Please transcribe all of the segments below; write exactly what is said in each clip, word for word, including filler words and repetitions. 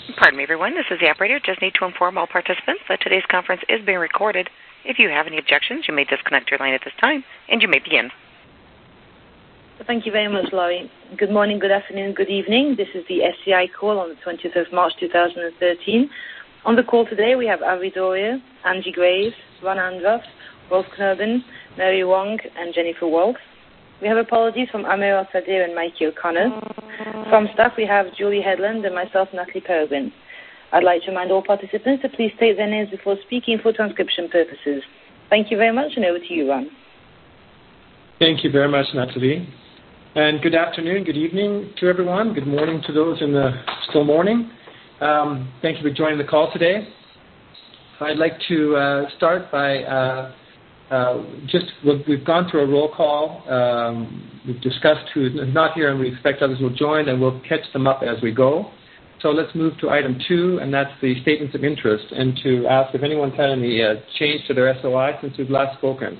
Pardon me, everyone. This is the operator. Just need to inform all participants that today's conference is being recorded. If you have any objections, you may disconnect your line at this time, and you may begin. Thank you very much, Laurie. Good morning, good afternoon, good evening. This is the S C I call on the twentieth of March two thousand thirteen. On the call today, we have Avi Doria, Angie Graves, Ron Andruff, Rolf Knurban, Mary Wong, and Jennifer Wolf. We have apologies from Amir Al-Sadir and Mikey O'Connor. From staff, we have Julie Headland and myself, Natalie Peregrine. I'd like to remind all participants to please state their names before speaking for transcription purposes. Thank you very much, and over to you, Ron. Thank you very much, Natalie. And good afternoon, good evening to everyone. Good morning to those in the still morning. Um, thank you for joining the call today. I'd like to uh, start by uh, uh, just, we've gone through a roll call. Um, we've discussed who is not here, and we expect others will join, and we'll catch them up as we go. So let's move to item two, and that's the statements of interest, and to ask if anyone's had any uh, change to their S O I since we've last spoken.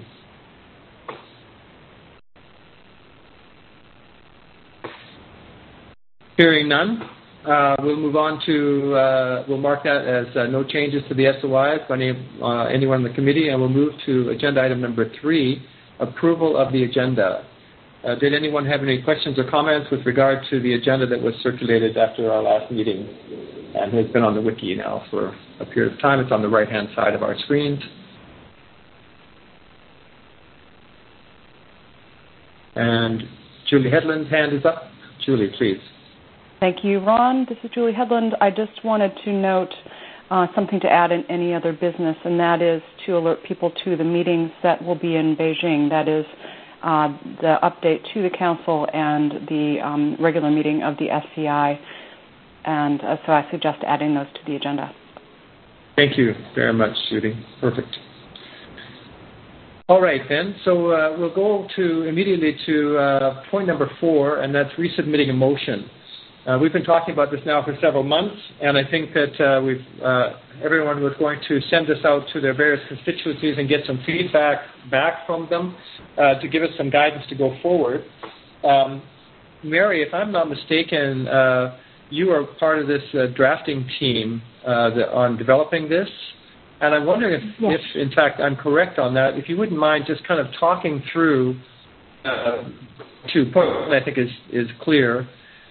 Hearing none, uh, we'll move on to, uh, we'll mark that as uh, no changes to the S O Is by any, uh, anyone in the committee, and we'll move to agenda item number three, approval of the agenda. Uh, did anyone have any questions or comments with regard to the agenda that was circulated after our last meeting and has been on the wiki now for a period of time? It's on the right-hand side of our screens. And Julie Headland's hand is up. Julie, please. Thank you, Ron. This is Julie Headland. I just wanted to note uh, something to add in any other business, and that is to alert people to the meetings that will be in Beijing. That is uh, the update to the Council and the um, regular meeting of the S C I. And uh, so I suggest adding those to the agenda. Thank you very much, Judy. Perfect. All right, then. So uh, we'll go to immediately to uh, point number four, and that's resubmitting a motion. Uh, we've been talking about this now for several months, and I think that uh, we've uh, everyone was going to send this out to their various constituencies and get some feedback back from them uh, to give us some guidance to go forward. Um, Mary, if I'm not mistaken, uh, you are part of this uh, drafting team uh, that, on developing this, and I'm wondering if, yes. if, in fact, I'm correct on that. If you wouldn't mind just kind of talking through uh, two points I think is, is clear.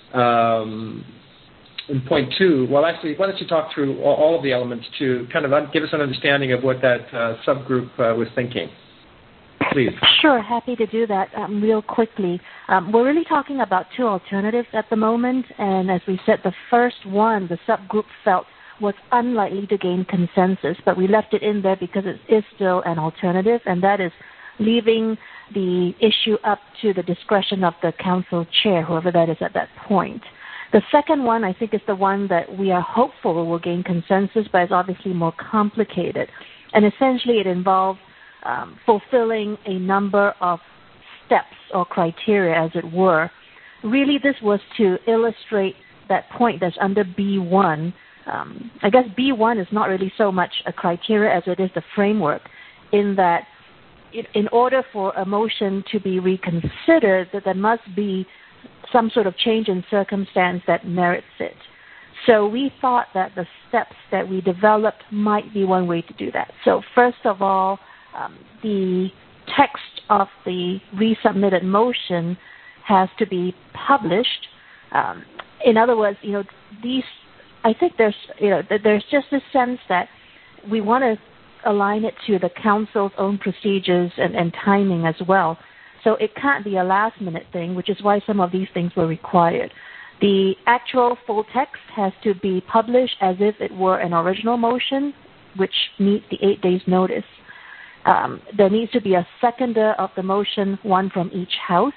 Um, in point two, well, actually, why don't you talk through all, all of the elements to kind of give us an understanding of what that uh, subgroup uh, was thinking, please. Sure, happy to do that um, real quickly. Um, we're really talking about two alternatives at the moment, and as we said, the first one, the subgroup felt was unlikely to gain consensus, but we left it in there because it is still an alternative, and that is leaving the issue up to the discretion of the council chair, whoever that is at that point. The second one, I think, is the one that we are hopeful will gain consensus, but it's obviously more complicated. And essentially it involves um, fulfilling a number of steps or criteria, as it were. Really, this was to illustrate that point that's under B one. Um, I guess B one is not really so much a criteria as it is the framework, in that in order for a motion to be reconsidered, that there must be some sort of change in circumstance that merits it. So we thought that the steps that we developed might be one way to do that. So first of all, um, the text of the resubmitted motion has to be published. Um, in other words, you know, these, I think there's, you know, there's just a sense that we want to align it to the council's own procedures and, and timing as well. So it can't be a last-minute thing, which is why some of these things were required. The actual full text has to be published as if it were an original motion, which meets the eight days notice. Um, there needs to be a seconder of the motion, one from each house.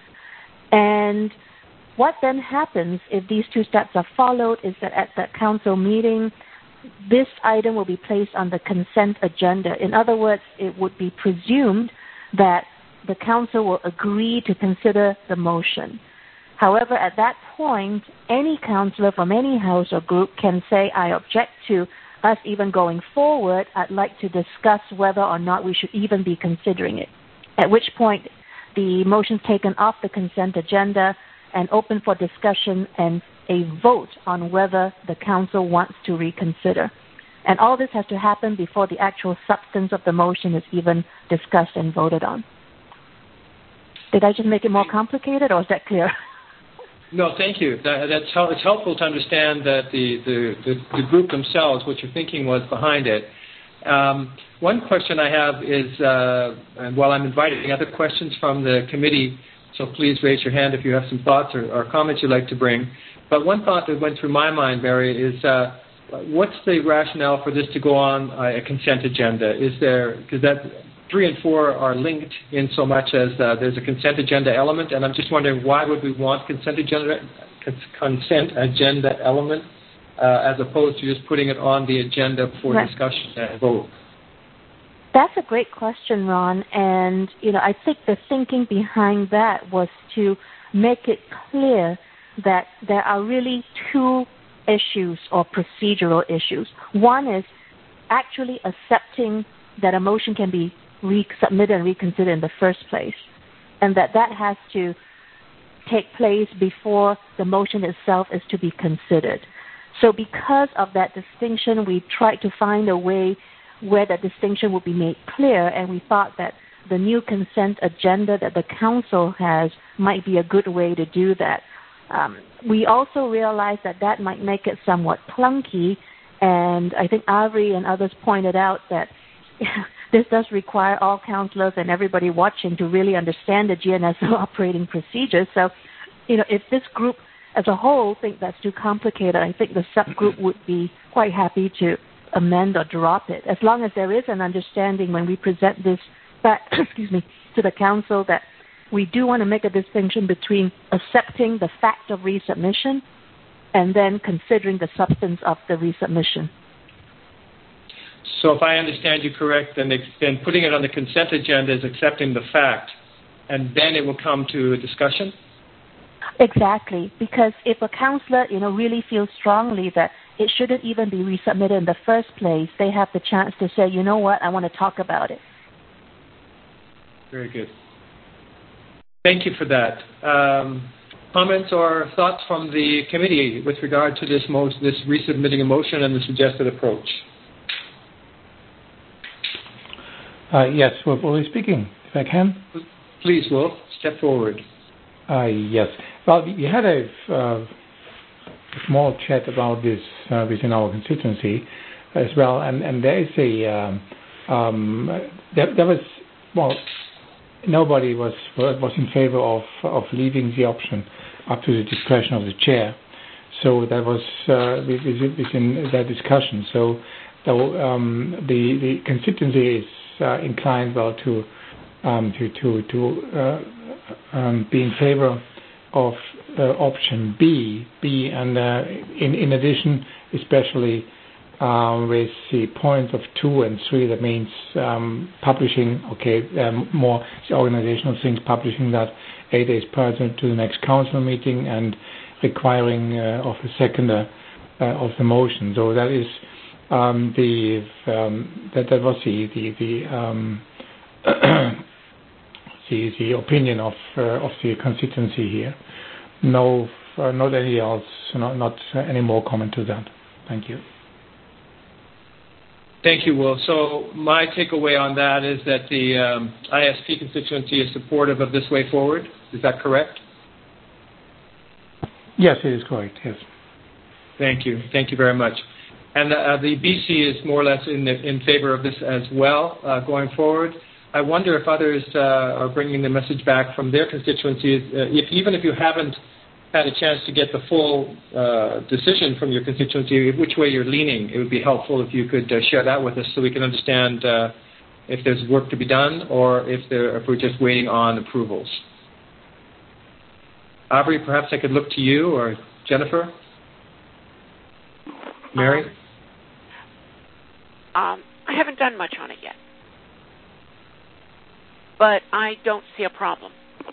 And what then happens if these two steps are followed is that at that council meeting, this item will be placed on the consent agenda. In other words, it would be presumed that the council will agree to consider the motion. However, at that point, any councillor from any house or group can say, I object to us even going forward. I'd like to discuss whether or not we should even be considering it, at which point the motion's taken off the consent agenda and open for discussion and a vote on whether the council wants to reconsider. And all this has to happen before the actual substance of the motion is even discussed and voted on. Did I just make it more complicated, or is that clear? No, thank you. That, that's how, it's helpful to understand that the, the, the, the group themselves, what your thinking was behind it. Um, one question I have is, uh, and while I'm inviting other questions from the committee, so please raise your hand if you have some thoughts or, or comments you'd like to bring. But one thought that went through my mind, Mary, is uh, what's the rationale for this to go on a consent agenda? Is there, because that three and four are linked in so much as uh, there's a consent agenda element, and I'm just wondering why would we want consent agenda consent agenda element uh, as opposed to just putting it on the agenda for right. discussion and vote? That's a great question, Ron. And you know, I think the thinking behind that was to make it clear that there are really two issues or procedural issues. One is actually accepting that a motion can be resubmitted and reconsidered in the first place, and that that has to take place before the motion itself is to be considered. So because of that distinction, we tried to find a way where that distinction would be made clear, and we thought that the new consent agenda that the council has might be a good way to do that. Um, we also realized that that might make it somewhat clunky, and I think Avri and others pointed out that this does require all councillors and everybody watching to really understand the G N S O operating procedures. So, you know, if this group as a whole think that's too complicated, I think the subgroup would be quite happy to amend or drop it, as long as there is an understanding when we present this back, excuse me, to the council that we do want to make a distinction between accepting the fact of resubmission and then considering the substance of the resubmission. So if I understand you correct, then, then putting it on the consent agenda is accepting the fact, and then it will come to a discussion? Exactly, because if a councillor, you know, really feels strongly that it shouldn't even be resubmitted in the first place, they have the chance to say, you know what, I want to talk about it. Very good. Thank you for that. Um, comments or thoughts from the committee with regard to this, most, this resubmitting a motion and the suggested approach? Uh, yes, Wolf Oley speaking, if I can. Please, Wolf, step forward. Uh, yes. Well, we had a uh, small chat about this uh, within our constituency as well, and, and there is a, um, um, there, there was, well, nobody was was in favor of, of leaving the option up to the discretion of the chair. So that was uh, within that discussion. So so um, the, the constituency is uh, inclined, well, to um, to to, to uh, um, be in favor of uh, option B, B, and uh, in in addition, especially um, with the points of two and three, that means um, publishing, okay, um, more the organizational things, publishing that eight days prior to the next council meeting and requiring uh, of a seconder uh, of the motion. So that is um, the um, that that was the the the, um, the, the opinion of uh, of the constituency here. No, uh, not any else, not not any more comment to that. Thank you. Thank you, Will. So my takeaway on that is that the um, I S P constituency is supportive of this way forward. Is that correct? Yes, it is correct, yes. Thank you. Thank you very much. And uh, the B C is more or less in, the, in favor of this as well uh, going forward. I wonder if others uh, are bringing the message back from their constituencies, uh, if, even if you haven't had a chance to get the full uh, decision from your constituency, which way you're leaning. It would be helpful if you could uh, share that with us so we can understand uh, if there's work to be done or if, there, if we're just waiting on approvals. Aubrey, perhaps I could look to you, or Jennifer? Mary? Um, um, I haven't done much on it yet, but I don't see a problem.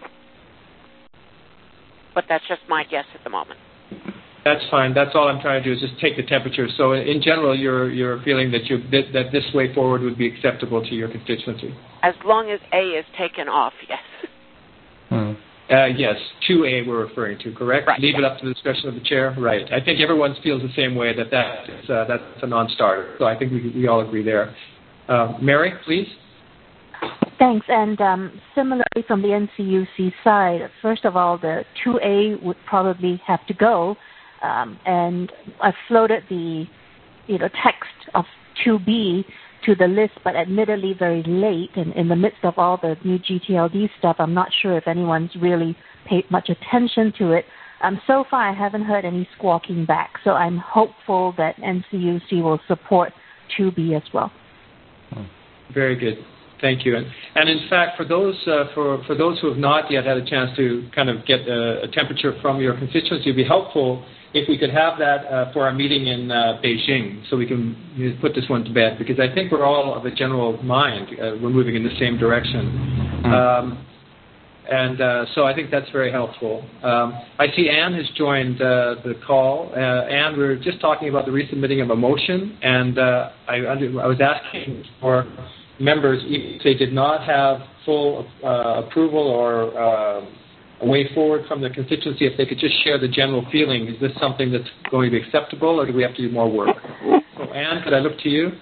But that's just my guess at the moment. That's fine. That's all I'm trying to do is just take the temperature. So in general, you're you're feeling that you that, that this way forward would be acceptable to your constituency. As long as A is taken off, yes. Hmm. Uh, yes, two A we're referring to, correct? Right, Leave yeah. it up to the discretion of the chair? Right. I think everyone feels the same way, that, that is, uh, that's a non-starter. So I think we, we all agree there. Uh, Mary, please. Thanks. And um, similarly from the N C U C side, first of all, the two A would probably have to go. Um, and I floated the you know, text of two B to the list, but admittedly very late, and in the midst of all the new G T L D stuff, I'm not sure if anyone's really paid much attention to it. Um, so far, I haven't heard any squawking back, so I'm hopeful that N C U C will support two B as well. Very good. Thank you. And, and in fact, for those uh, for, for those who have not yet had a chance to kind of get a, a temperature from your constituency, it would be helpful if we could have that uh, for our meeting in uh, Beijing, so we can you know, put this one to bed, because I think we're all of a general mind. Uh, we're moving in the same direction. Mm. Um, and uh, so I think that's very helpful. Um, I see Anne has joined uh, the call. Uh, Anne, we were just talking about the resubmitting of a motion, and uh, I, under, I was asking for members, if they did not have full uh, approval or uh, a way forward from the constituency, if they could just share the general feeling. Is this something that's going to be acceptable, or do we have to do more work? So, Anne, could I look to you?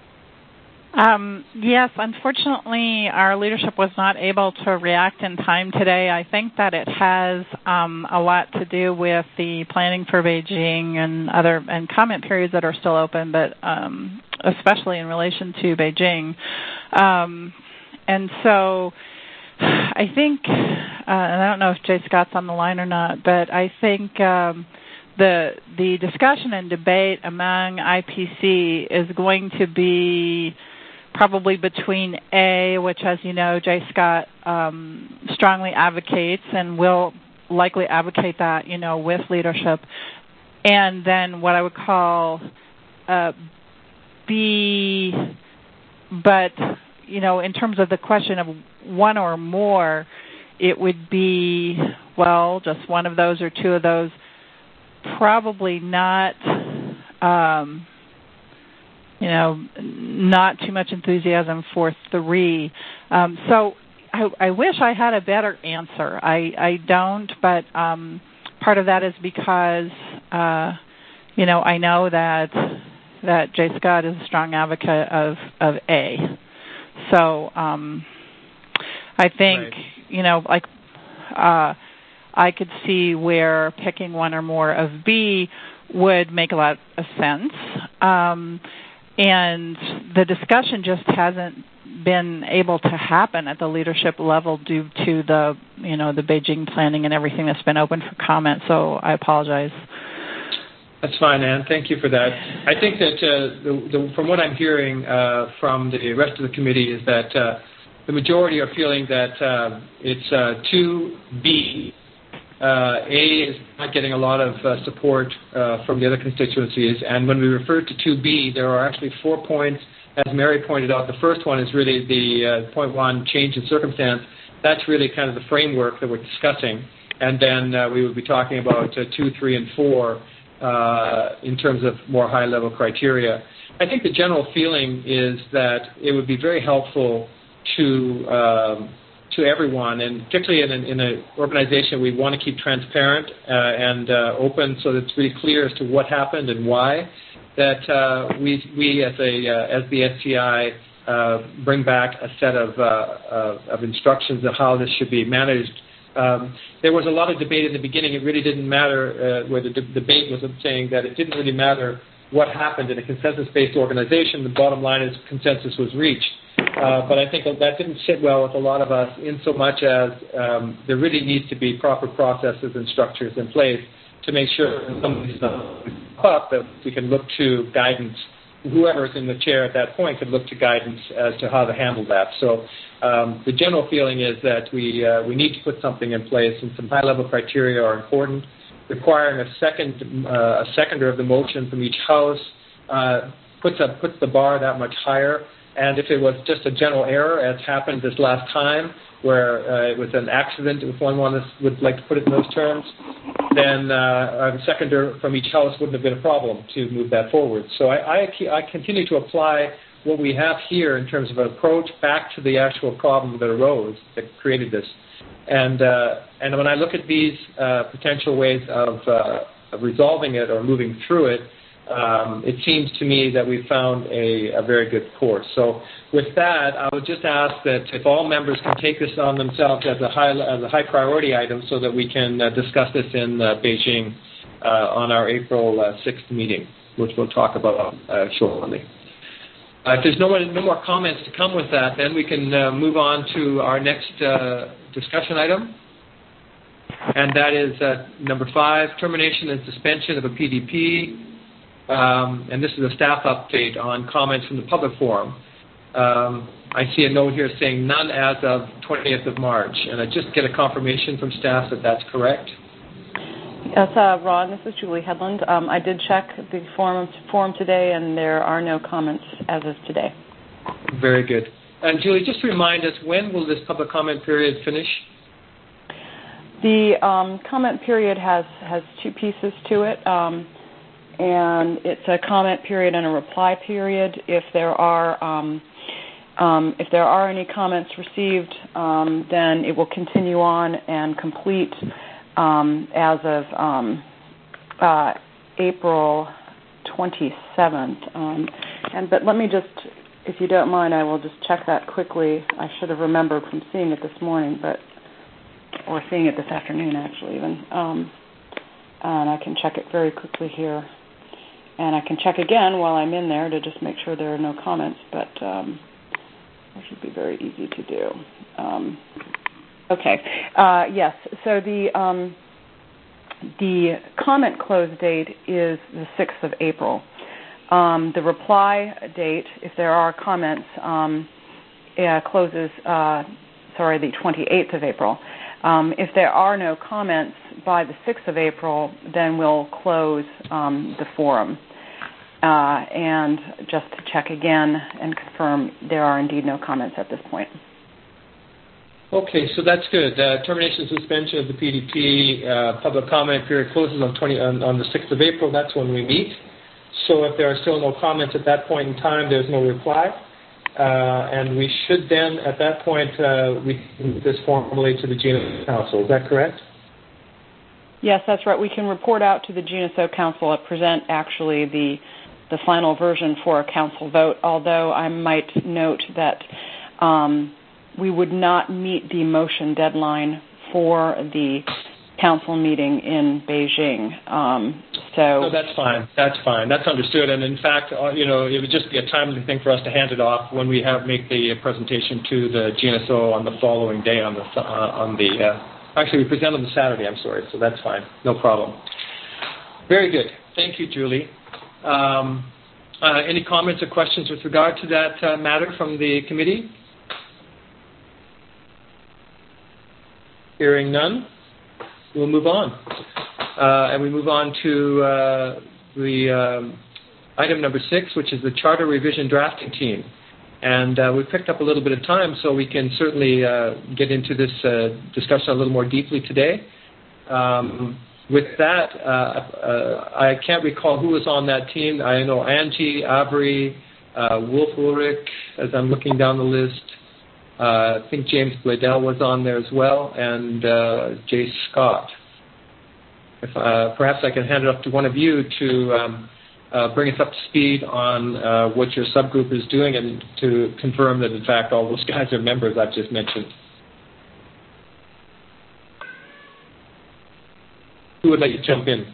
Um, yes, unfortunately, our leadership was not able to react in time today. I think that it has um, a lot to do with the planning for Beijing and other and comment periods that are still open, but um, especially in relation to Beijing. Um, and so I think, uh, and I don't know if Jay Scott's on the line or not, but I think um, the the discussion and debate among I P C is going to be probably between A, which, as you know, Jay Scott um, strongly advocates and will likely advocate that, you know, with leadership, and then what I would call uh, B, but, you know, in terms of the question of one or more, it would be, well, just one of those or two of those, probably not, um, you know, not too much enthusiasm for three. Um, so I, I wish I had a better answer. I, I don't, but um, part of that is because, uh, you know, I know that that Jay Scott is a strong advocate of, of A. So um, I think, right. you know, like uh, I could see where picking one or more of B would make a lot of sense. Um, and the discussion just hasn't been able to happen at the leadership level due to the, you know, the Beijing planning and everything that's been open for comment. So I apologize. That's fine, Anne. Thank you for that. I think that uh, the, the, from what I'm hearing uh, from the rest of the committee is that uh, the majority are feeling that uh, it's uh, two B. Uh, A is not getting a lot of uh, support uh, from the other constituencies, and when we refer to two B, there are actually four points. As Mary pointed out, the first one is really the uh, point one, change in circumstance. That's really kind of the framework that we're discussing, and then uh, we would be talking about uh, two, three, and four uh, in terms of more high-level criteria. I think the general feeling is that it would be very helpful to um, to everyone, and particularly in an in a organization, we want to keep transparent uh, and uh, open, so that it's really clear as to what happened and why. That uh, we we as a uh, as the S T I uh, bring back a set of uh, of instructions of how this should be managed. Um, there was a lot of debate in the beginning. It really didn't matter uh, where the de- debate was saying that it didn't really matter what happened in a consensus-based organization. The bottom line is consensus was reached. Uh, but I think that didn't sit well with a lot of us, in so much as um, there really needs to be proper processes and structures in place to make sure that somebody's up, that we can look to guidance. Whoever's in the chair at that point could look to guidance as to how to handle that. So um, the general feeling is that we uh, we need to put something in place, and some high-level criteria are important. Requiring a second uh, a seconder of the motion from each house uh, puts a, puts the bar that much higher. And if it was just a general error, as happened this last time, where uh, it was an accident, if one would like to put it in those terms, then uh, a seconder from each house wouldn't have been a problem to move that forward. So I, I, I continue to apply what we have here in terms of an approach back to the actual problem that arose, that created this. And uh, and when I look at these uh, potential ways of, uh, of resolving it or moving through it, um, it seems to me that we've found a, a very good course. So with that, I would just ask that if all members can take this on themselves as a high, as a high priority item so that we can uh, discuss this in uh, Beijing uh, on our April uh, sixth meeting, which we'll talk about uh, shortly. Uh, if there's no more, no more comments to come with that, then we can uh, move on to our next uh, discussion item. And that is uh, number five, termination and suspension of a P D P. Um, and this is a staff update on comments from the public forum. Um, I see a note here saying none as of twentieth of March. And I just get a confirmation from staff that that's correct. Yes, uh, Ron, this is Julie Headland. Um, I did check the forum, forum today, and there are no comments as of today. Very good. And Julie, just remind us, when will this public comment period finish? The um, comment period has, has two pieces to it, um, and it's a comment period and a reply period. If there are um, um, if there are any comments received, um, then it will continue on and complete Um, as of um, uh, April twenty-seventh. Um, and but let me just, if you don't mind, I will just check that quickly. I should have remembered from seeing it this morning, but or seeing it this afternoon, actually, even. Um, and I can check it very quickly here. And I can check again while I'm in there to just make sure there are no comments, but um, that should be very easy to do. Um, Okay. Uh, yes. So the um, the comment close date is the sixth of April. Um, the reply date, if there are comments, um, uh, closes. Uh, sorry, the twenty-eighth of April. Um, if there are no comments by the sixth of April, then we'll close um, the forum. Uh, and just to check again and confirm, there are indeed no comments at this point. Okay, so that's good. Uh, termination suspension of the P D P, uh, public comment period closes on, twenty, on, on the sixth of April. That's when we meet. So if there are still no comments at that point in time, there's no reply. Uh, and we should then, at that point, uh, we move this formally to the G N S O Council. Is that correct? Yes, that's right. We can report out to the G N S O Council and present actually the the final version for a council vote, although I might note that um, we would not meet the motion deadline for the council meeting in Beijing. Um, so no, that's fine. That's fine. That's understood. And in fact, uh, you know, it would just be a timely thing for us to hand it off when we have make the presentation to the G N S O on the following day. On the uh, on the uh, actually, we present on the Saturday. I'm sorry. So that's fine. No problem. Very good. Thank you, Julie. Um, uh, any comments or questions with regard to that uh, matter from the committee? Hearing none, we'll move on. Uh, and we move on to uh, the um, item number six, which is the Charter Revision Drafting Team. And uh, we've picked up a little bit of time, so we can certainly uh, get into this uh, discussion a little more deeply today. Um, with that, uh, uh, I can't recall who was on that team. I know Angie, Avery, uh, Wolf Ulrich, as I'm looking down the list. Uh, I think James Bladell was on there as well, and uh, Jay Scott. If, uh, perhaps I can hand it up to one of you to um, uh, bring us up to speed on uh, what your subgroup is doing and to confirm that, in fact, all those guys are members I've just mentioned. Who would like to jump in?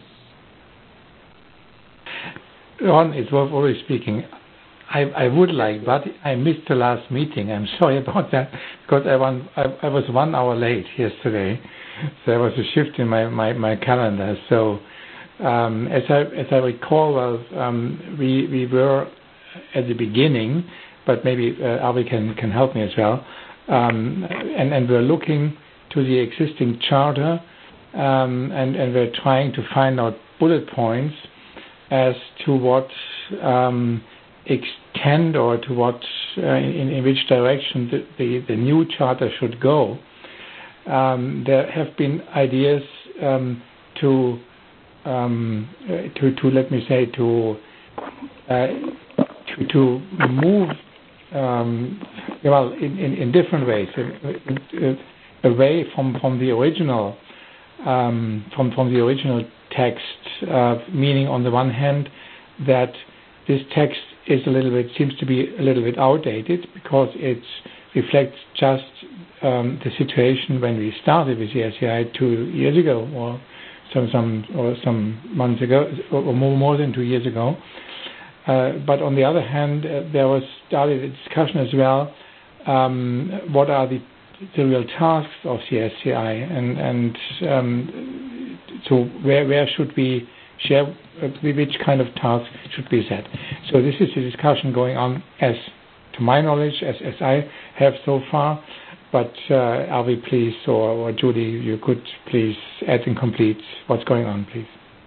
Ron, it's Wolf Ulrich speaking. I, I would like, but I missed the last meeting. I'm sorry about that because I, won, I, I was one hour late yesterday. So there was a shift in my, my, my calendar. So um, as I as I recall, well, um, we we were at the beginning, but maybe uh, Avi can, can help me as well. Um, and, and we're looking to the existing charter, um, and, and we're trying to find out bullet points as to what um, extent or to what uh, in, in which direction the, the, the new charter should go. Um, there have been ideas um, to, um, to to let me say to uh, to, to move um, well in, in, in different ways. away from, from the original um, from from the original text, uh, meaning on the one hand that this text is a little bit seems to be a little bit outdated because it reflects just um, the situation when we started with the S C I two years ago, or some some or some months ago, or more more than two years ago. Uh, but on the other hand, uh, there was started a discussion as well. Um, what are the the real tasks of the S C I, and and um, so where where should we share, uh, which kind of tasks should be set? So this is a discussion going on, as to my knowledge, as as I have so far. But uh, Avi, please, or, or Judy, you could please add and complete what's going on, please.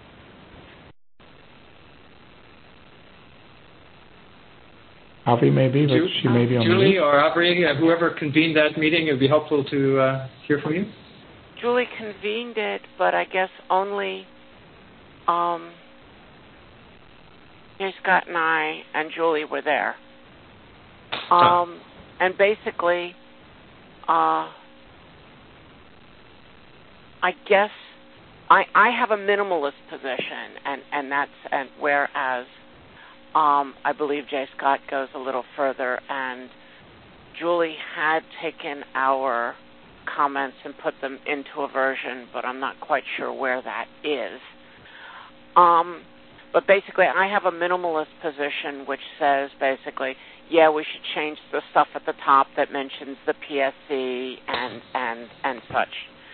Avi maybe, but she may be on Julie mute. or Aubrey, uh, whoever convened that meeting, it would be helpful to uh, hear from you. Julie convened it, but I guess only um, Scott and I and Julie were there. Um, and basically, uh, I guess I, I have a minimalist position, and, and that's and whereas um, I believe J. Scott goes a little further, and Julie had taken our comments and put them into a version, but I'm not quite sure where that is. Um, but basically, I have a minimalist position which says basically, yeah, we should change the stuff at the top that mentions the P S C and and and such.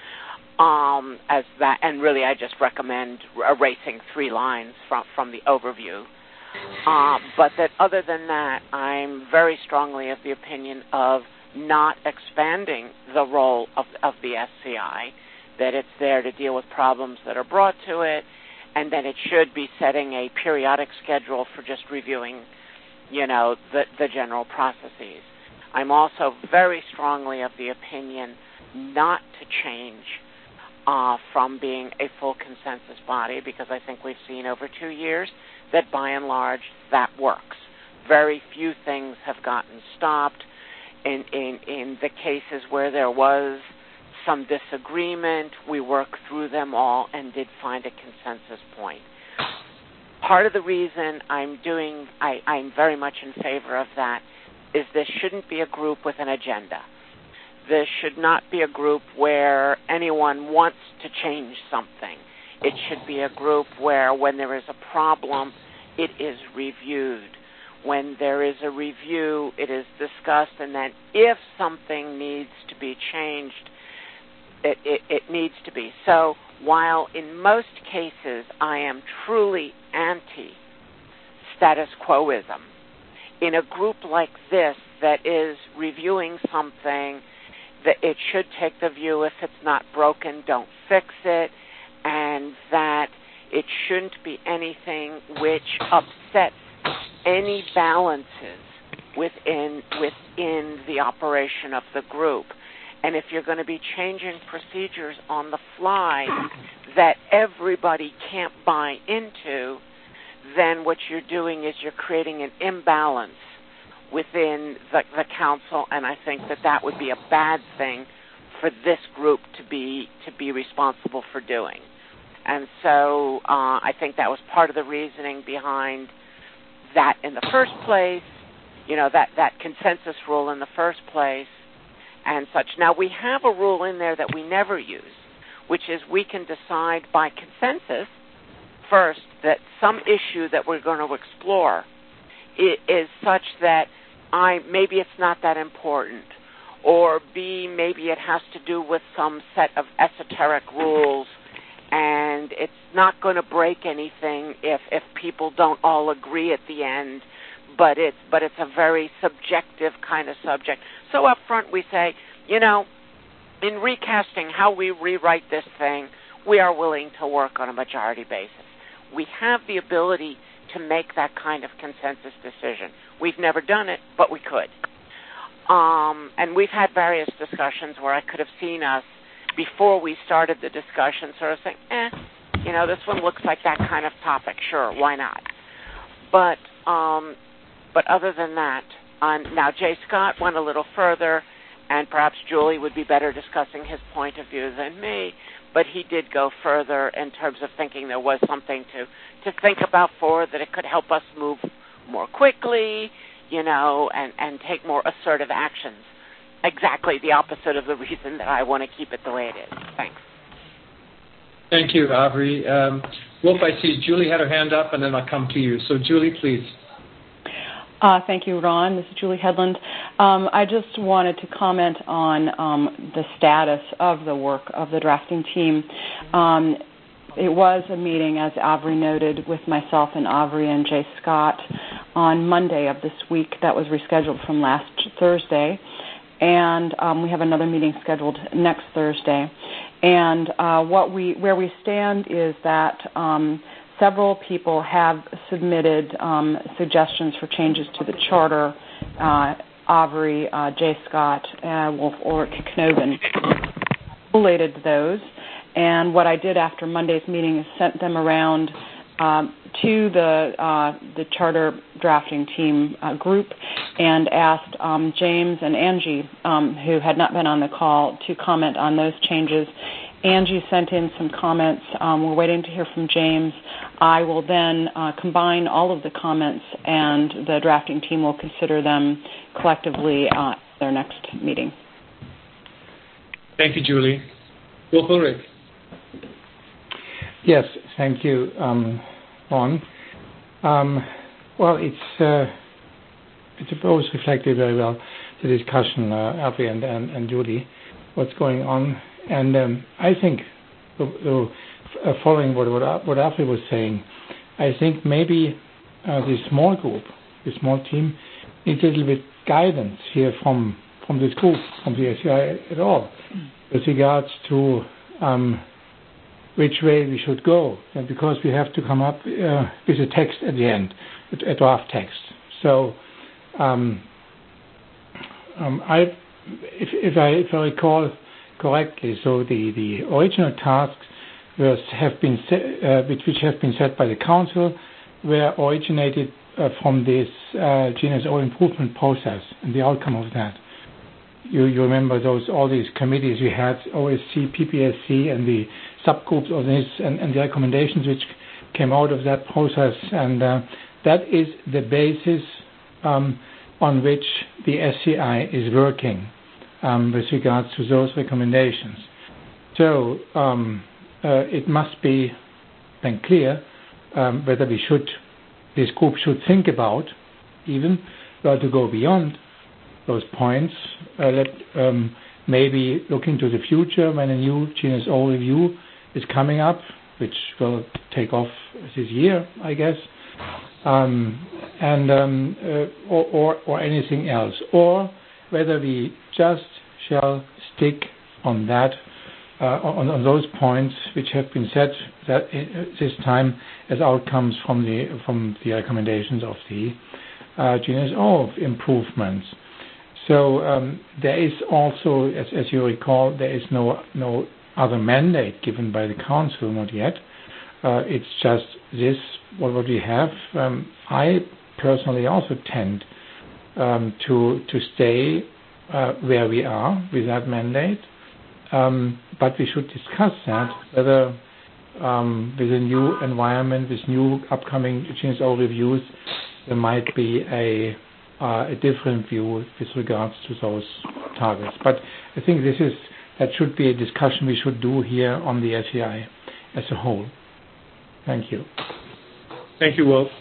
Um, as that, and really, I just recommend erasing three lines from from the overview. Um, but that other than that, I'm very strongly of the opinion of not expanding the role of, of the S C I, that it's there to deal with problems that are brought to it, and that it should be setting a periodic schedule for just reviewing, you know, the, the general processes. I'm also very strongly of the opinion not to change uh, from being a full consensus body, because I think we've seen over two years that by and large that works. Very few things have gotten stopped. In, in, in the cases where there was some disagreement, we worked through them all and did find a consensus point. Part of the reason I'm doing, I, I'm very much in favor of that, is this shouldn't be a group with an agenda. This should not be a group where anyone wants to change something. It should be a group where when there is a problem, it is reviewed. When there is a review, it is discussed, and then if something needs to be changed, it, it, it needs to be. So while in most cases I am truly anti-status quoism, in a group like this that is reviewing something, that it should take the view, if it's not broken, don't fix it, and that it shouldn't be anything which upsets any balances within within the operation of the group. And if you're going to be changing procedures on the fly that everybody can't buy into, then what you're doing is you're creating an imbalance within the, the council, and I think that that would be a bad thing for this group to be to be responsible for doing. And so uh, I think that was part of the reasoning behind that in the first place, you know, that, that consensus rule in the first place and such. Now, we have a rule in there that we never use, which is we can decide by consensus, first, that some issue that we're going to explore is such that I maybe it's not that important, or B, maybe it has to do with some set of esoteric rules, and it's not going to break anything if, if people don't all agree at the end, but it's but it's a very subjective kind of subject. So up front we say, you know, in recasting how we rewrite this thing, we are willing to work on a majority basis. We have the ability to make that kind of consensus decision. We've never done it, but we could. Um, and we've had various discussions where I could have seen us, before we started the discussion, sort of saying, eh, you know, this one looks like that kind of topic. Sure, why not? But um, but other than that, um, now J. Scott went a little further and perhaps Julie would be better discussing his point of view than me, but he did go further in terms of thinking there was something to, to think about for, that it could help us move more quickly, you know, and, and take more assertive actions. Exactly the opposite of the reason that I want to keep it the way it is. Thanks. Thank you, Avery. Um, Wolf, I see Julie had her hand up, and then I'll come to you. So, Julie, please. Uh, thank you, Ron. This is Julie Headland. Um, I just wanted to comment on um, the status of the work of the drafting team. Um, it was a meeting, as Avery noted, with myself and Avery and Jay Scott on Monday of this week. That was rescheduled from last Thursday. And um, we have another meeting scheduled next Thursday. And uh, what we, where we stand is that um, several people have submitted um, suggestions for changes to the charter. Uh, Avery, uh, Jay Scott, uh, Wolf Ulrich Knoven related those. And what I did after Monday's meeting is sent them around um, to the uh, the charter drafting team uh, group and asked um, James and Angie, um, who had not been on the call, to comment on those changes. Angie sent in some comments. Um, we're waiting to hear from James. I will then uh, combine all of the comments, and the drafting team will consider them collectively uh, at their next meeting. Thank you, Julie. Wolf Ulrich. Yes, thank you, um, Ron. Um, well, it's uh, it's both reflected very well the discussion, uh, Avery and, and, and Julie, what's going on. And um, I think, uh, uh, following what what, what Avery was saying, I think maybe uh, this small group, this small team, needs a little bit guidance here from from this group, from the S C I at all, with regards to um, which way we should go, and because we have to come up uh, with a text at the end, a draft text. So, um, um, I, if, if I if I recall correctly, so the, the original tasks was, have been set, uh, which, which have been set by the council were originated uh, from this uh, G N S O improvement process and the outcome of that. You, you remember those all these committees we had, O S C, P P S C, and the subgroups of this, and, and the recommendations which came out of that process, and uh, that is the basis um, on which the S C I is working um, with regards to those recommendations. So um, uh, it must be then clear um, whether we should, this group should think about even well, to go beyond those points, uh, let, um, maybe look into the future when a new G N S O review is coming up, which will take off this year, I guess, um, and um, uh, or, or, or anything else, or whether we just shall stick on that, uh, on, on those points which have been set that uh, this time as outcomes from the from the recommendations of the uh, G N S O improvements. So um, there is also, as, as you recall, there is no no other mandate given by the council, not yet. Uh, it's just this, what, what we have. Um, I personally also tend um, to to stay uh, where we are with that mandate, um, but we should discuss that, whether um, with a new environment, with new upcoming G N S O reviews, there might be a Uh, a different view with regards to those targets. But I think this is that should be a discussion we should do here on the S C I as a whole. Thank you. Thank you, Wolf.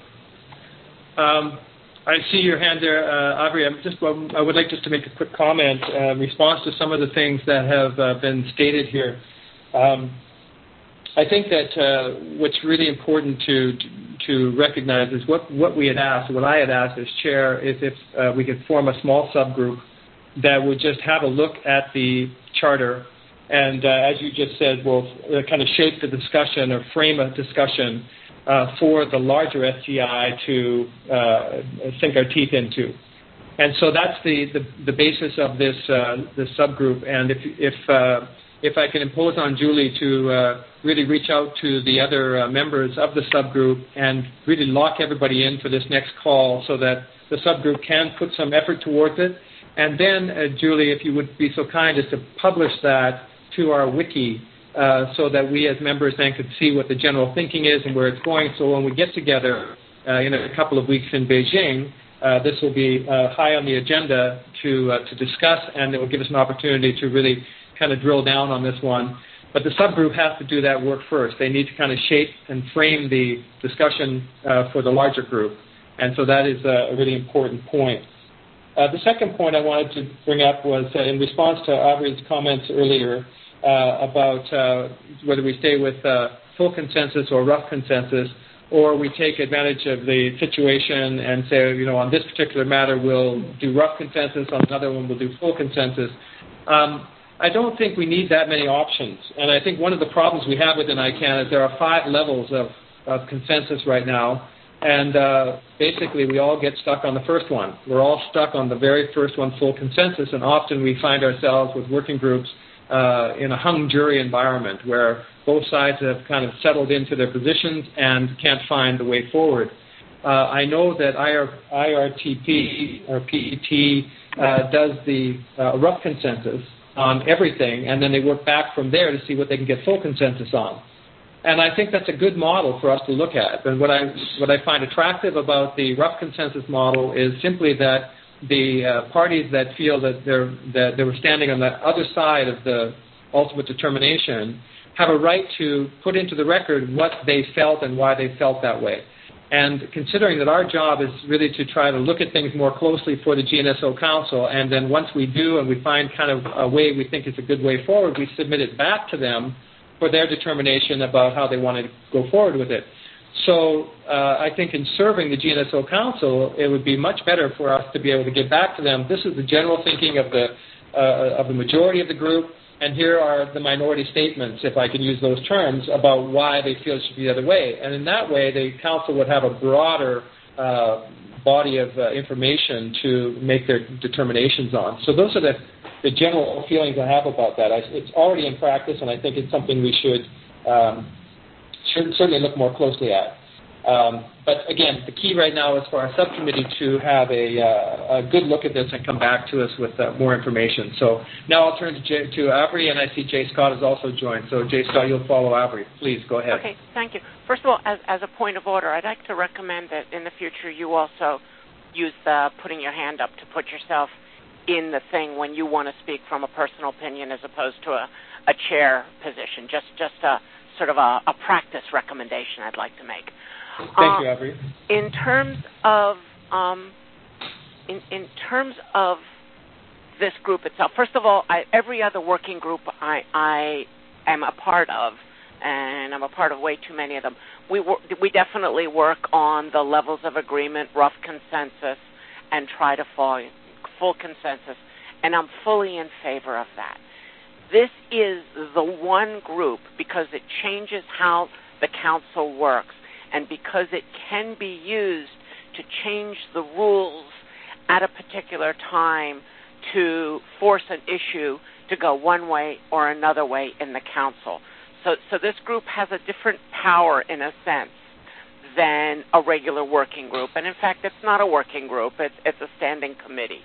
Um, I see your hand there, uh, Avery. I'm just, well, I would like just to make a quick comment uh, in response to some of the things that have uh, been stated here. Um, I think that uh, what's really important to, to to recognize is what, what we had asked, what I had asked as chair, is if uh, we could form a small subgroup that would just have a look at the charter and, uh, as you just said, will uh, kind of shape the discussion or frame a discussion uh, for the larger S G I to uh, sink our teeth into. And so that's the, the, the basis of this uh, this subgroup. And if if uh, if I can impose on Julie to uh, really reach out to the other uh, members of the subgroup and really lock everybody in for this next call so that the subgroup can put some effort towards it And then, uh, Julie, if you would be so kind as to publish that to our wiki uh, so that we as members then could see what the general thinking is and where it's going. So when we get together uh, in a couple of weeks in Beijing, uh, this will be uh, high on the agenda to uh, to discuss, and it will give us an opportunity to really kind of drill down on this one. But the subgroup has to do that work first. They need to kind of shape and frame the discussion uh, for the larger group. And so that is a really important point. Uh, the second point I wanted to bring up was uh, in response to Aubrey's comments earlier uh, about uh, whether we stay with uh, full consensus or rough consensus, or we take advantage of the situation and say, you know, on this particular matter we'll do rough consensus, on another one we'll do full consensus. Um, I don't think we need that many options. And I think one of the problems we have within I CAN is there are five levels of, of consensus right now. And uh, basically we all get stuck on the first one. We're all stuck on the very first one, full consensus. And often we find ourselves with working groups uh, in a hung jury environment where both sides have kind of settled into their positions and can't find the way forward. Uh, I know that I R T P or P E T uh, does the uh, rough consensus on everything, and then they work back from there to see what they can get full consensus on. And I think that's a good model for us to look at. And what I what I find attractive about the rough consensus model is simply that the uh, parties that feel that they're that they were standing on the other side of the ultimate determination have a right to put into the record what they felt and why they felt that way. And considering that our job is really to try to look at things more closely for the G N S O Council, and then once we do and we find kind of a way we think is a good way forward, we submit it back to them for their determination about how they want to go forward with it. So uh, I think in serving the G N S O Council, it would be much better for us to be able to get back to them. This is the general thinking of the uh, of the majority of the group, and here are the minority statements, if I can use those terms, about why they feel it should be the other way. And in that way, the council would have a broader uh, body of uh, information to make their determinations on. So those are the, the general feelings I have about that. I, it's already in practice, and I think it's something we should, um, should certainly look more closely at. Um, but again, the key right now is for our subcommittee to have a, uh, a good look at this and come back to us with uh, more information. So now I'll turn to, J- to Avery, and I see Jay Scott has also joined. So Jay Scott, you'll follow Avery. Please go ahead. Okay, thank you. First of all, as, as a point of order, I'd like to recommend that in the future you also use the putting your hand up to put yourself in the thing when you want to speak from a personal opinion as opposed to a, a chair position. Just, just a sort of a, a practice recommendation I'd like to make. Thank you, Avery. Uh, in terms of um, in, in terms of this group itself, first of all, I, every other working group I, I am a part of, and I'm a part of way too many of them. We wor- we definitely work on the levels of agreement, rough consensus, and try to fall full consensus, and I'm fully in favor of that. This is the one group because it changes how the council works, and because it can be used to change the rules at a particular time to force an issue to go one way or another way in the council. So, so this group has a different power, in a sense, than a regular working group. And in fact, it's not a working group. It's, it's a standing committee.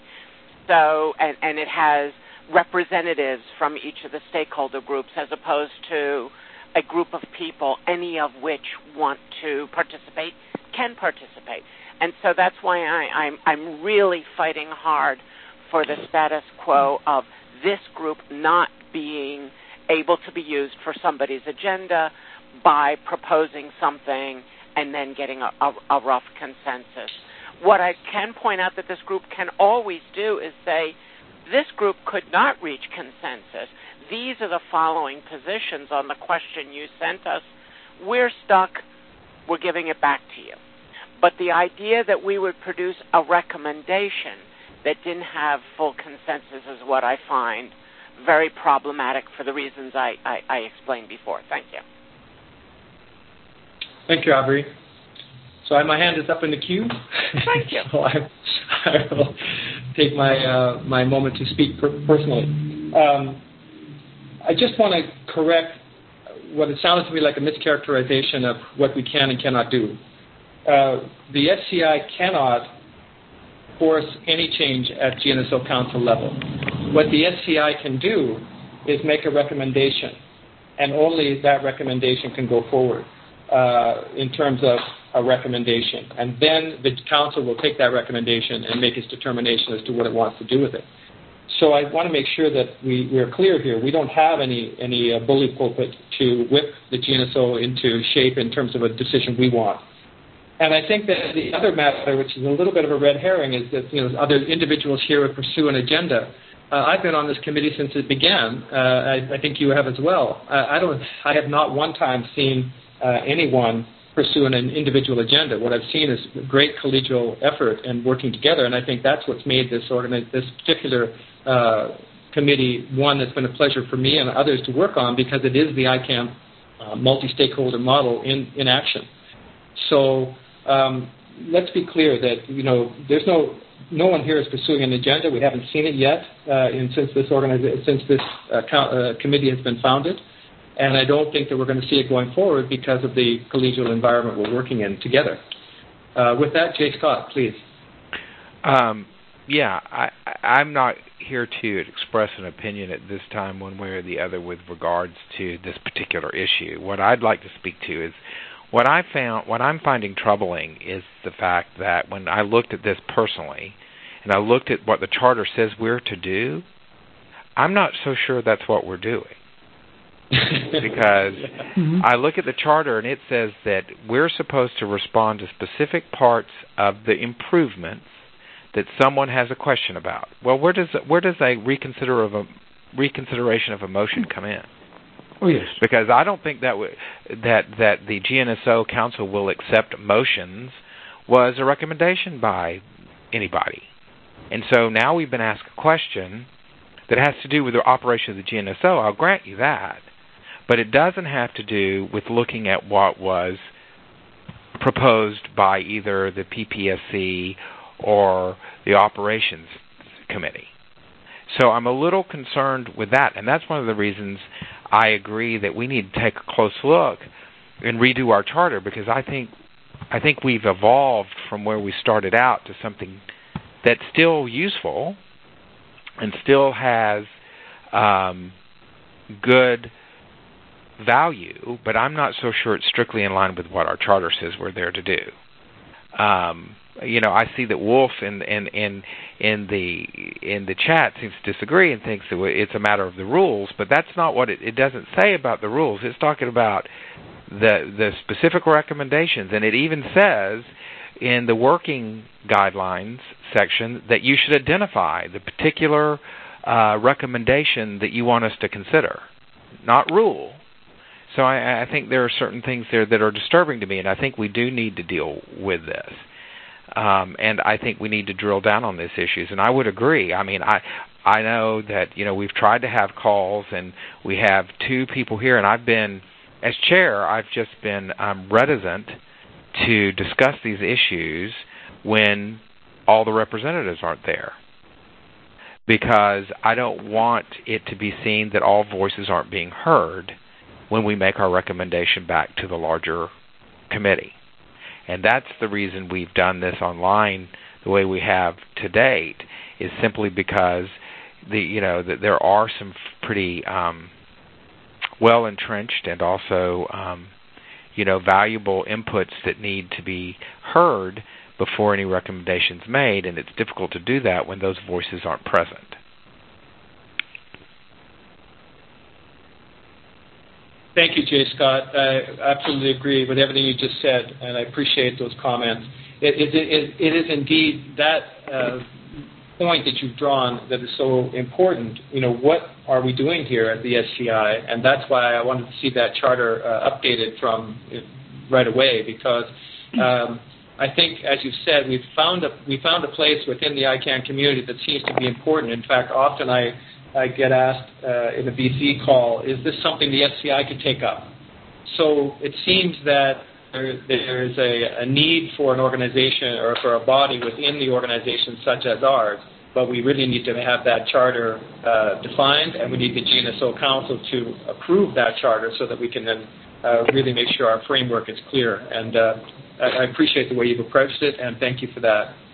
So, and, and it has representatives from each of the stakeholder groups as opposed to a group of people, any of which want to participate, can participate. And so that's why I, I'm, I'm really fighting hard for the status quo of this group not being able to be used for somebody's agenda by proposing something and then getting a, a, a rough consensus. What I can point out that this group can always do is say, this group could not reach consensus. These are the following positions on the question you sent us. We're stuck. We're giving it back to you. But the idea that we would produce a recommendation that didn't have full consensus is what I find very problematic for the reasons I, I, I explained before. Thank you. Thank you, Aubrey. So my hand is up in the queue. Thank you. So I, I will take my uh, my moment to speak per- personally. Um, I just want to correct what it sounded to me like a mischaracterization of what we can and cannot do. Uh, the S C I cannot force any change at G N S O Council level. What the S C I can do is make a recommendation, and only that recommendation can go forward uh, in terms of a recommendation. And then the council will take that recommendation and make its determination as to what it wants to do with it. So I want to make sure that we, we're clear here. We don't have any, any uh, bully pulpit to whip the G N S O into shape in terms of a decision we want. And I think that the other matter, which is a little bit of a red herring, is that, you know, other individuals here would pursue an agenda. Uh, I've been on this committee since it began. Uh, I, I think you have as well. Uh, I don't. I have not one time seen uh, anyone pursuing an individual agenda. What I've seen is great collegial effort and working together, and I think that's what's made this organi- this particular uh, committee one that's been a pleasure for me and others to work on, because it is the I CAN uh, multi-stakeholder model in, in action. So um, let's be clear that, you know, there's no no one here is pursuing an agenda. We haven't seen it yet uh, in, since this organiza- since this uh, co- uh, committee has been founded. And I don't think that we're going to see it going forward because of the collegial environment we're working in together. Uh, with that, Jay Scott, please. Um, yeah, I, I'm not here to express an opinion at this time one way or the other with regards to this particular issue. What I'd like to speak to is what I found, what I'm finding troubling is the fact that when I looked at this personally and I looked at what the charter says we're to do, I'm not so sure that's what we're doing. Because mm-hmm. I look at the charter and it says that we're supposed to respond to specific parts of the improvements that someone has a question about. Well, where does where does a reconsider of a reconsideration of a motion come in? Oh yes, because I don't think that w- that that the G N S O Council will accept motions was a recommendation by anybody, and so now we've been asked a question that has to do with the operation of the G N S O. I'll grant you that. But it doesn't have to do with looking at what was proposed by either the P P S C or the Operations Committee. So I'm a little concerned with that, and that's one of the reasons I agree that we need to take a close look and redo our charter, because I think I think we've evolved from where we started out to something that's still useful and still has um, good value, but I'm not so sure it's strictly in line with what our charter says we're there to do. Um, you know, I see that Wolf in in in in the in the chat seems to disagree and thinks that it's a matter of the rules, but that's not what it, it doesn't say about the rules. It's talking about the the specific recommendations, and it even says in the working guidelines section that you should identify the particular uh, recommendation that you want us to consider, not rule. So I, I think there are certain things there that are disturbing to me, and I think we do need to deal with this. Um, and I think we need to drill down on these issues. And I would agree. I mean, I I know that, you know, we've tried to have calls, and we have two people here, and I've been, as chair, I've just been um, reticent to discuss these issues when all the representatives aren't there, because I don't want it to be seen that all voices aren't being heard when we make our recommendation back to the larger committee. And that's the reason we've done this online the way we have to date, is simply because the you know that there are some pretty um, well entrenched and also um, you know valuable inputs that need to be heard before any recommendations made, and it's difficult to do that when those voices aren't present. Thank you, Jay Scott. I absolutely agree with everything you just said, and I appreciate those comments. It, it, it, it is indeed that uh, point that you've drawn that is so important. You know, what are we doing here at the S C I? And that's why I wanted to see that charter uh, updated from uh, right away, because um, I think, as you've said, we've found a, we found a place within the I CAN community that seems to be important. In fact, often I I get asked uh, in a B C call, is this something the S C I could take up? So it seems that there, there is a, a need for an organization or for a body within the organization such as ours, but we really need to have that charter uh, defined, and we need the G N S O Council to approve that charter so that we can then uh, really make sure our framework is clear. And uh, I, I appreciate the way you've approached it, and thank you for that.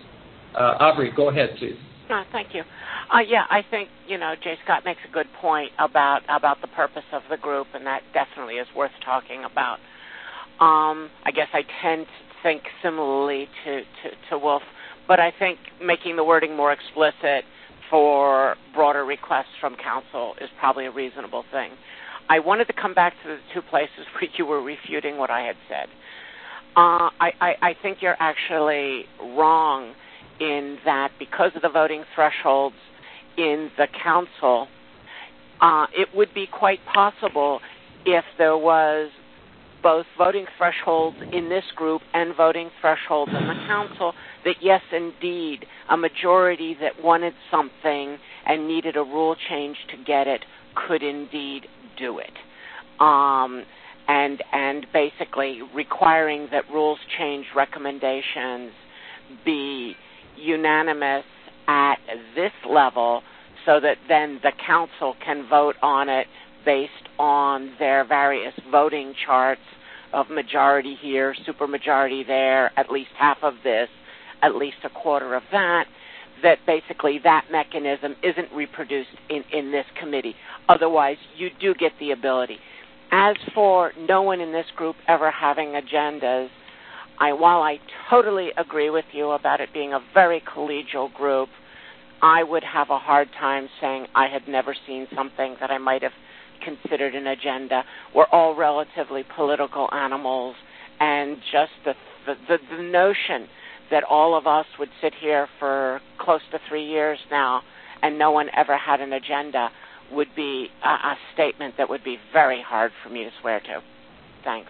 Uh, Aubrey, go ahead, please. No, thank you. Uh, yeah, I think, you know, J. Scott makes a good point about, about the purpose of the group, and that definitely is worth talking about. Um, I guess I tend to think similarly to, to, to Wolf, but I think making the wording more explicit for broader requests from council is probably a reasonable thing. I wanted to come back to the two places where you were refuting what I had said. Uh, I, I, I think you're actually wrong in that because of the voting thresholds in the council, uh, it would be quite possible if there was both voting thresholds in this group and voting thresholds in the council, that yes, indeed, a majority that wanted something and needed a rule change to get it could indeed do it. Um, and, and basically requiring that rules change recommendations be unanimous at this level so that then the council can vote on it based on their various voting charts of majority here, supermajority there, at least half of this, at least a quarter of that, that basically that mechanism isn't reproduced in, in this committee. Otherwise, you do get the ability. As for no one in this group ever having agendas, I, while I totally agree with you about it being a very collegial group, I would have a hard time saying I had never seen something that I might have considered an agenda. We're all relatively political animals, and just the, the, the, the notion that all of us would sit here for close to three years now and no one ever had an agenda would be a, a statement that would be very hard for me to swear to. Thanks.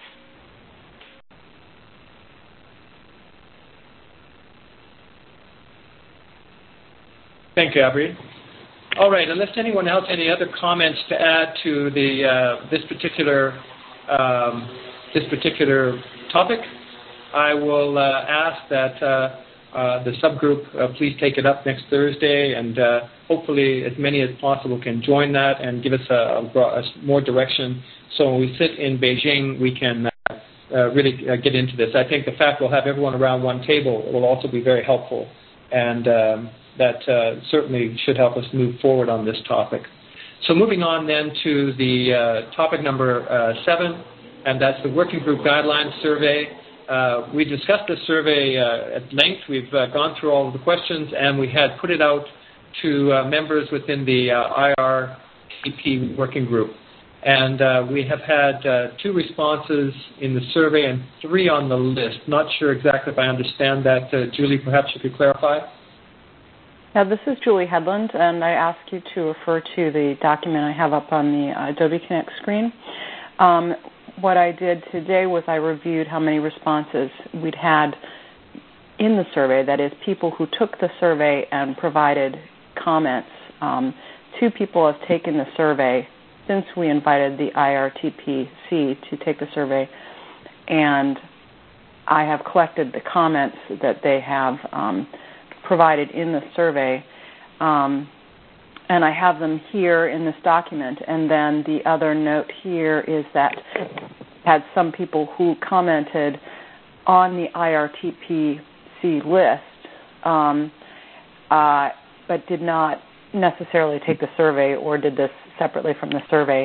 Thank you, Aubrey. All right, unless anyone else any other comments to add to the uh, this particular um, this particular topic, I will uh, ask that uh, uh, the subgroup uh, please take it up next Thursday, and uh, hopefully as many as possible can join that and give us a, a, a more direction. So when we sit in Beijing, we can uh, uh, really uh, get into this. I think the fact we'll have everyone around one table will also be very helpful, and um, that uh, certainly should help us move forward on this topic. So moving on then to the uh, topic number uh, seven, and that's the Working Group Guidelines Survey. Uh, we discussed this survey uh, at length. We've uh, gone through all of the questions, and we had put it out to uh, members within the uh, I R T P Working Group. And uh, we have had uh, two responses in the survey and three on the list. Not sure exactly if I understand that. Uh, Julie, perhaps you could clarify? Yeah, this is Julie Headland, and I ask you to refer to the document I have up on the uh, Adobe Connect screen. Um, what I did today was I reviewed how many responses we'd had in the survey, that is, people who took the survey and provided comments. Um, two people have taken the survey since we invited the I R T P C to take the survey, and I have collected the comments that they have um, provided in the survey, um, and I have them here in this document. And then the other note here is that had some people who commented on the I R T P C list, um, uh, but did not necessarily take the survey or did this separately from the survey,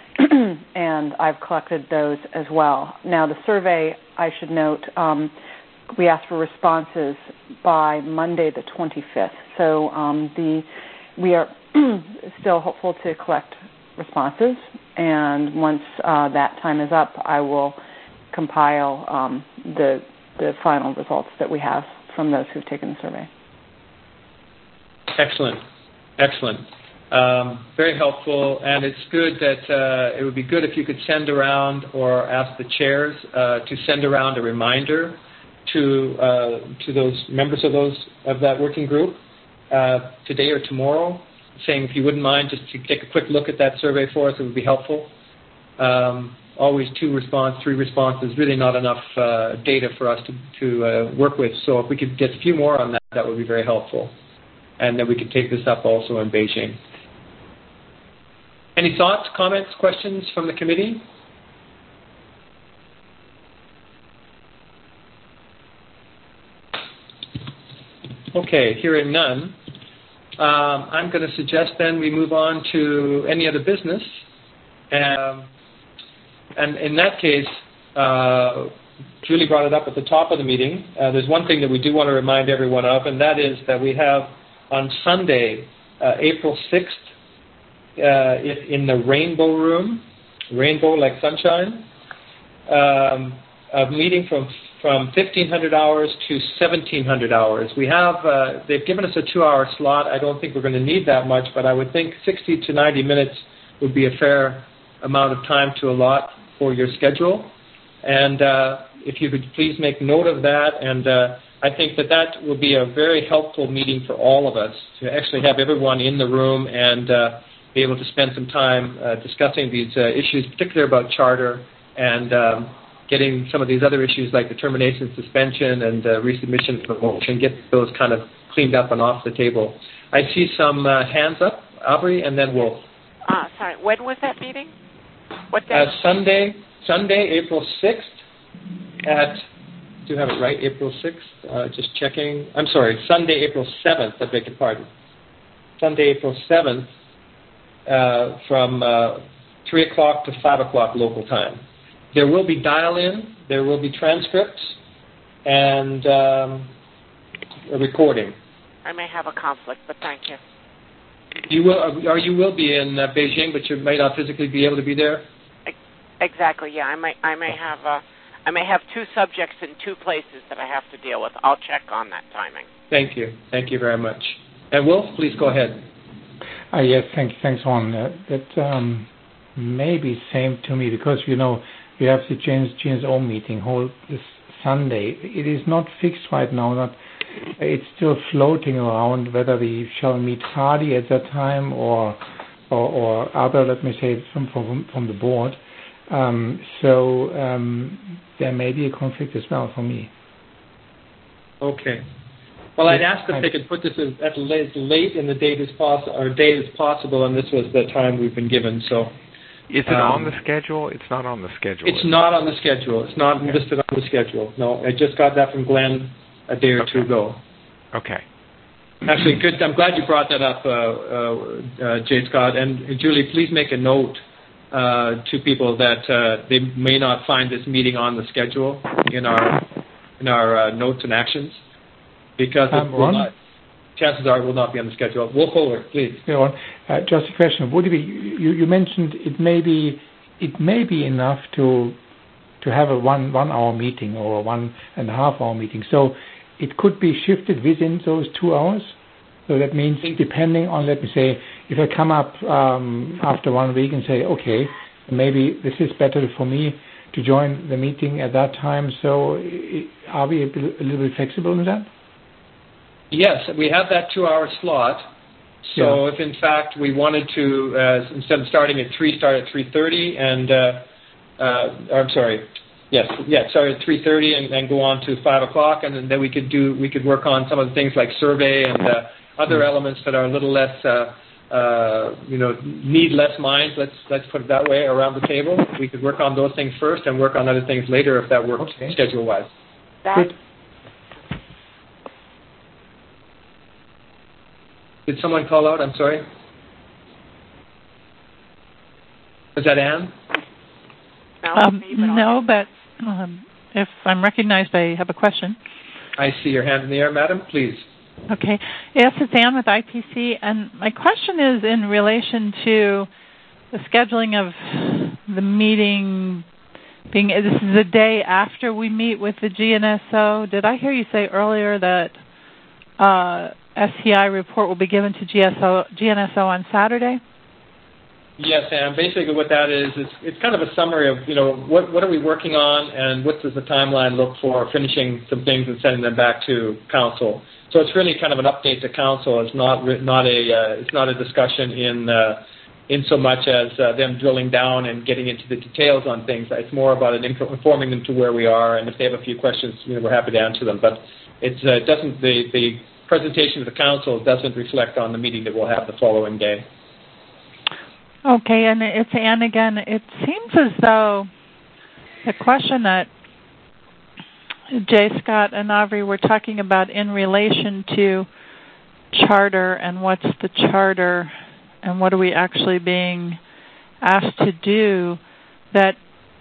and I've collected those as well. Now, the survey, I should note, um, we asked for responses by Monday the twenty-fifth. So um, the we are still hopeful to collect responses, and once uh, that time is up, I will compile um, the the final results that we have from those who've taken the survey. Excellent. Excellent. Um, very helpful, and it's good that uh, it would be good if you could send around or ask the chairs uh, to send around a reminder to uh, to those members of those of that working group uh, today or tomorrow, saying if you wouldn't mind just to take a quick look at that survey for us, it would be helpful. Um, always two response, three responses, really not enough uh, data for us to, to uh, work with. So if we could get a few more on that, that would be very helpful. And then we could take this up also in Beijing. Any thoughts, comments, questions from the committee? Okay, hearing none, um, I'm going to suggest then we move on to any other business. Um, and in that case, uh, Julie brought it up at the top of the meeting. Uh, there's one thing that we do want to remind everyone of, and that is that we have on Sunday, uh, April sixth, uh, in the Rainbow Room, Rainbow like sunshine, um, a meeting from from fifteen hundred hours to seventeen hundred hours. We have, uh, they've given us a two-hour slot. I don't think we're going to need that much, but I would think sixty to ninety minutes would be a fair amount of time to allot for your schedule. And uh, if you could please make note of that, and uh, I think that that will be a very helpful meeting for all of us to actually have everyone in the room and uh, be able to spend some time uh, discussing these uh, issues, particularly about charter and um, getting some of these other issues like the termination, suspension, and uh, resubmission of the motion, get those kind of cleaned up and off the table. I see some uh, hands up, Aubrey, and then Wolf. Uh, sorry, when was that meeting? What day? Uh, Sunday, Sunday, April sixth at, do you have it right, April sixth? Uh, just checking. I'm sorry, Sunday, April seventh, I beg your pardon. Sunday, April seventh uh, from uh, three o'clock to five o'clock local time. There will be dial-in, there will be transcripts, and um, a recording. I may have a conflict, but thank you. You will, or you will be in uh, Beijing, but you may not physically be able to be there. Exactly. Yeah, I may. I may have. Uh, I may have two subjects in two places that I have to deal with. I'll check on that timing. Thank you. Thank you very much. And Wolf, please go ahead. Uh, yes, thank, thanks, Ron. Uh, that um, may be same to me because you know you have the G N S O meeting hold this Sunday. It is not fixed right now. Not. It's still floating around whether we shall meet Hardy at that time or or, or other, let me say, from from, from the board. Um, so um, there may be a conflict as well for me. Okay. Well, I'd asked if they could put this as at late, late in the date as possible, or date as possible, and this was the time we've been given. So, is it um, on the schedule? It's not on the schedule. It's not on the schedule. It's not okay. listed on the schedule. No, I just got that from Glenn a day or okay. two ago. Okay. Actually, good. I'm glad you brought that up, uh, uh, uh, J. Scott. And Julie, please make a note uh, to people that uh, they may not find this meeting on the schedule in our in our uh, notes and actions, because um, it will not, chances are it will not be on the schedule. Wolf Holwer, please. Go on. Uh, just a question. Would it be? You, you mentioned it may be it may be enough to to have a one one hour meeting or a one and a half hour meeting. So it could be shifted within those two hours. So that means depending on, let me say, if I come up um, after one week and say, okay, maybe this is better for me to join the meeting at that time. So are we a, bit, a little bit flexible in that? Yes, we have that two-hour slot. So yeah. if in fact we wanted to, uh, instead of starting at three, start at three thirty, and uh, uh, I'm sorry. Yes, yeah, sorry, at three thirty and, and go on to five o'clock, and then we could do, we could work on some of the things like survey and uh, other mm-hmm. elements that are a little less, uh, uh, you know, need less minds. Let's let's put it that way around the table. We could work on those things first and work on other things later if that works okay. schedule-wise. Good. Did someone call out? I'm sorry. Was that Anne? No, um, no but um, if I'm recognized, I have a question. I see your hand in the air, madam. Please. Okay. Yes, it's Anne with I P C, and my question is in relation to the scheduling of the meeting being, this is the day after we meet with the G N S O. Did I hear you say earlier that uh, S C I report will be given to G N S O on Saturday? Yes, Anne. Basically what that is, is it's kind of a summary of, you know, what what are we working on and what does the timeline look for finishing some things and sending them back to council. So it's really kind of an update to council. It's not not a uh, it's not a discussion in uh, in so much as uh, them drilling down and getting into the details on things. It's more about an info- informing them to where we are, and if they have a few questions, you know, we're happy to answer them. But it's uh, doesn't the the presentation to the council doesn't reflect on the meeting that we'll have the following day. Okay, and it's Anne again. It seems as though the question that J. Scott and Aubrey were talking about in relation to charter and what's the charter and what are we actually being asked to do, that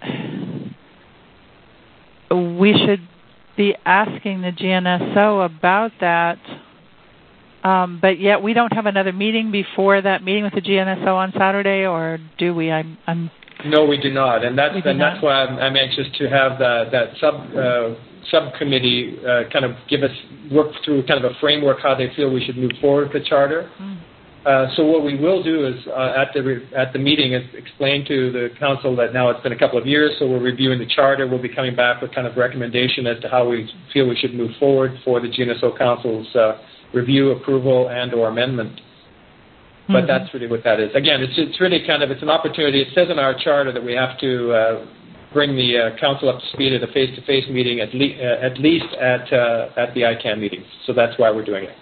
we should be asking the G N S O about that, um, but yet we don't have another meeting before that meeting with the G N S O on Saturday, or do we? I'm, I'm No, we do not, and that's and not. that's why I'm, I'm anxious to have that that sub uh, subcommittee uh, kind of give us work through kind of a framework how they feel we should move forward with the charter. Mm. Uh, so what we will do is uh, at the re- at the meeting is explain to the council that now it's been a couple of years, so we're reviewing the charter. We'll be coming back with kind of recommendation as to how we feel we should move forward for the G N S O Council's uh, review, approval, and or amendment. Mm-hmm. But that's really what that is. Again, it's it's really kind of it's an opportunity. It says in our charter that we have to uh, bring the uh, council up to speed at a face-to-face meeting at, le- uh, at least at uh, at the I CANN meetings. So that's why we're doing it.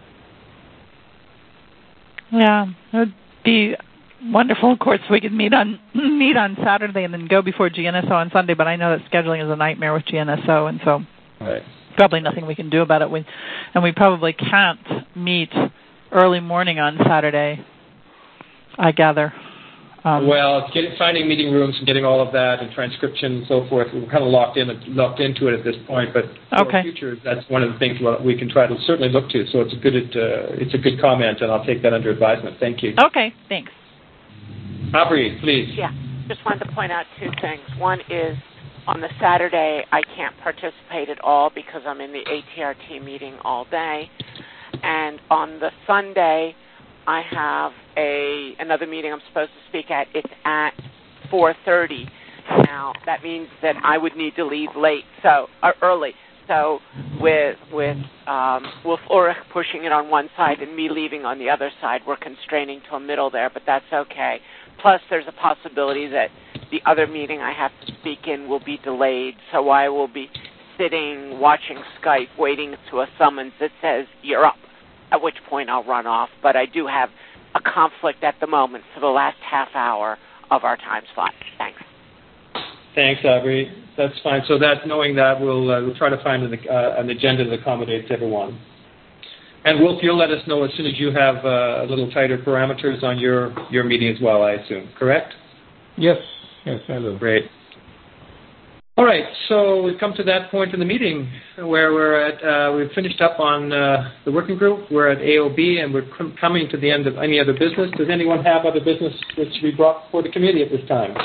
Yeah, it would be wonderful. Of course, we could meet on meet on Saturday and then go before G N S O on Sunday. But I know that scheduling is a nightmare with G N S O, and so right. probably nothing we can do about it. We, and we probably can't meet early morning on Saturday, I gather. Um, well, getting, finding meeting rooms and getting all of that and transcription and so forth, we're kind of locked in, locked into it at this point. But for okay. the future, that's one of the things we can try to certainly look to. So it's a good, uh, it's a good comment, and I'll take that under advisement. Thank you. Okay, thanks. Aubrey, please. Yeah, just wanted to point out two things. One is on the Saturday, I can't participate at all because I'm in the A T R T meeting all day, and on the Sunday, I have a another meeting I'm supposed to speak at. It's at four thirty. Now that means that I would need to leave late, so or early. So with with um, with Ulrich pushing it on one side and me leaving on the other side, we're constraining to a middle there, but that's okay. Plus, there's a possibility that the other meeting I have to speak in will be delayed, so I will be sitting watching Skype, waiting to a summons that says you're up. At which point I'll run off. But I do have a conflict at the moment for the last half hour of our time slot. Thanks. Thanks, Aubrey. That's fine. So that knowing that, we'll, uh, we'll try to find an, uh, an agenda that accommodates everyone. And Wolf, you'll let us know as soon as you have uh, a little tighter parameters on your, your meeting as well, I assume. Correct? Yes. Yes, I will. Great. All right, so we've come to that point in the meeting where we're at, uh, we've finished up on uh, the working group. We're at A O B, and we're c- coming to the end of any other business. Does anyone have other business that should be brought before the committee at this time?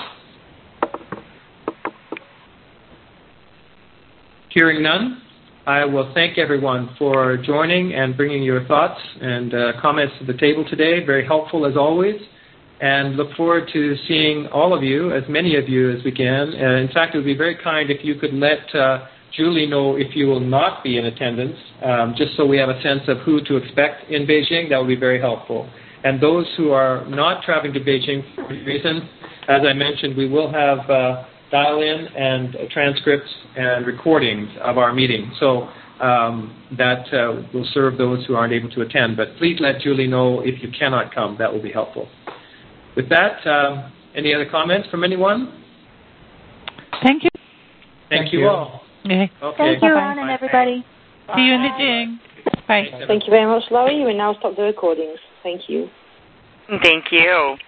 Hearing none, I will thank everyone for joining and bringing your thoughts and uh, comments to the table today. Very helpful as always. And look forward to seeing all of you, as many of you as we can. Uh, in fact, it would be very kind if you could let uh, Julie know if you will not be in attendance, um, just so we have a sense of who to expect in Beijing. That would be very helpful. And those who are not traveling to Beijing for any reason, as I mentioned, we will have uh, dial-in and uh, transcripts and recordings of our meeting. So um, that uh, will serve those who aren't able to attend. But please let Julie know if you cannot come. That will be helpful. With that, um, any other comments from anyone? Thank you. Thank, Thank you, you all. Okay. Okay. Thank you, Ron, and everybody. Bye. See you in Beijing. Bye. Thank you very much, Laurie. You will now stop the recordings. Thank you. Thank you.